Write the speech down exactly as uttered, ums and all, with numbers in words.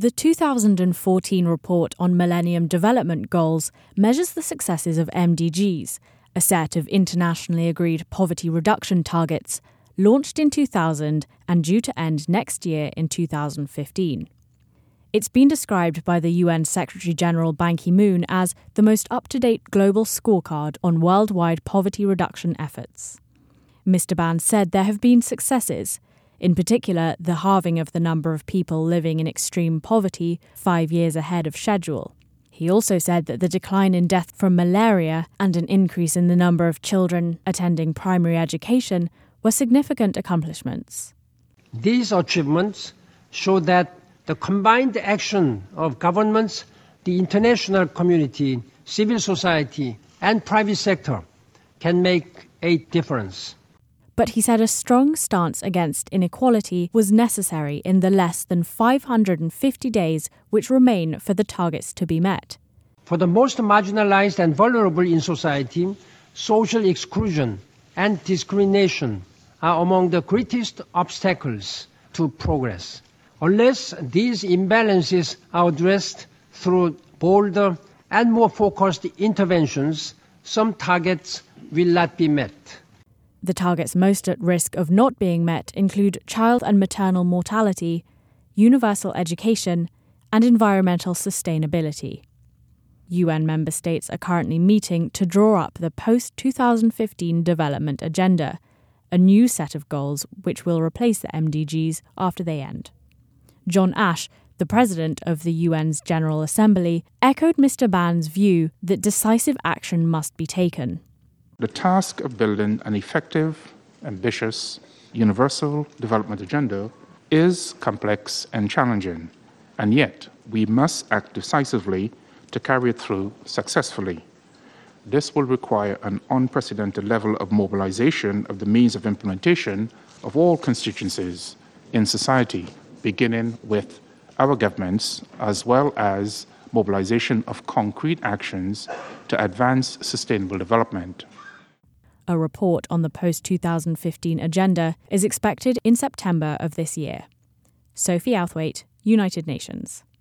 The two thousand fourteen report on Millennium Development Goals measures the successes of M D Gs, a set of internationally agreed poverty reduction targets, launched in two thousand and due to end next year in two thousand fifteen. It's been described by the U N Secretary-General Ban Ki-moon as the most up-to-date global scorecard on worldwide poverty reduction efforts. Mister Ban said there have been successes, in particular the halving of the number of people living in extreme poverty five years ahead of schedule. He also said that the decline in death from malaria and an increase in the number of children attending primary education were significant accomplishments. These achievements show that the combined action of governments, the international community, civil society, and private sector can make a difference. But he said a strong stance against inequality was necessary in the less than five hundred fifty days which remain for the targets to be met. For the most marginalized and vulnerable in society, social exclusion and discrimination are among the greatest obstacles to progress. Unless these imbalances are addressed through bolder and more focused interventions, some targets will not be met. The targets most at risk of not being met include child and maternal mortality, universal education, and environmental sustainability. U N member states are currently meeting to draw up the post twenty fifteen Development Agenda, a new set of goals which will replace the M D Gs after they end. John Ash, the president of the U N's General Assembly, echoed Mister Ban's view that decisive action must be taken. The task of building an effective, ambitious, universal development agenda is complex and challenging, and yet we must act decisively to carry it through successfully. This will require an unprecedented level of mobilization of the means of implementation of all constituencies in society, beginning with our governments, as well as mobilization of concrete actions to advance sustainable development. A report on the post twenty fifteen agenda is expected in September of this year. Sophie Outhwaite, United Nations.